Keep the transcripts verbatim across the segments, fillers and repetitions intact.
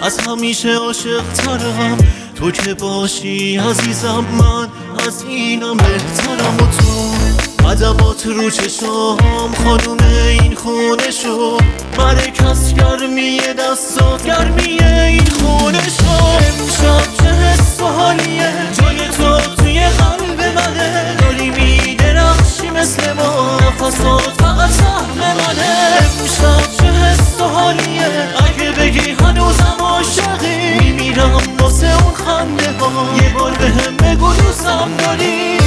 از همیشه عاشق ترم. تو که باشی عزیزم من از اینم بهترم. و تو ادبات رو چشام خانوم این خونه شو، مرکز گرمی دستات گرمی این خونه شو. امشب چه حس و حالیه جای تو توی قلب منه، داری میدرخشی مثل ما نفسات فقط سهم منه. امشب چه حس و حالیه اگه بگی هنوزم عاشقی، میمیرم واسه اون خنده ها. یه بار بهم بگو دوستم داری.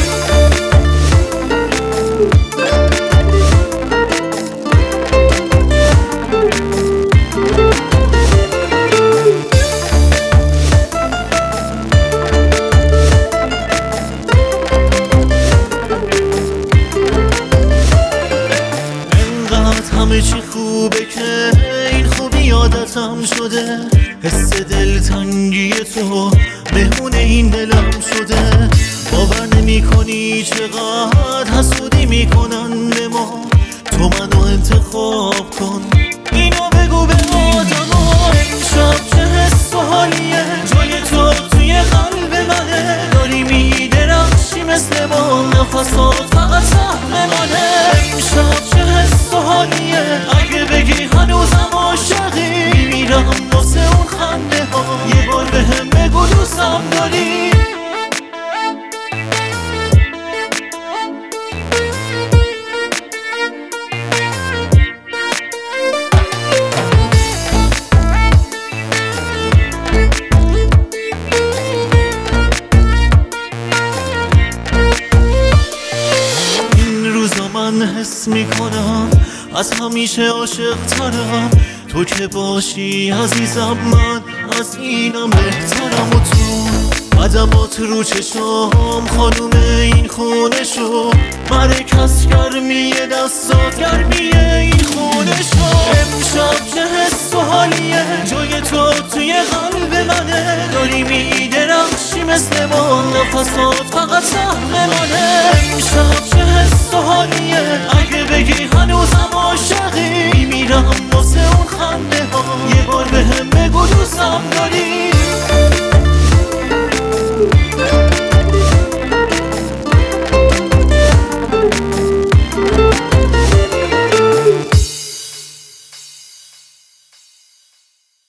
همه چی خوبه که این خوبی عادتم شده، حس دلتنگی تو مهمون این دلم شده. باور نمی کنی چقدر حسودی میکنن به ما، تو منو انتخاب کن اینو بگو به آدما. امشب چه حس و حالیه جای تو توی قلب منه، داری میدرخشی مثل ما نفسات فقط سهم منه. امشب چه حس و حالیه اگه بگی هنوزم عاشقی، میمیرم واسه اون خنده ها. یه بار بهم بگو دوستم داری. من حس میکنم از همیشه عاشق ترم. تو که باشی عزیزم من از اینم بهترم. و تو ادبات رو چشام خانوم این خونه شو، مرکز گرمی دستات گرمی این خونه شو. امشب چه حس و حالیه جای تو توی قلب منه، داری میدرخشی مثل ما نفسات فقط سهم منه. امشب چه حس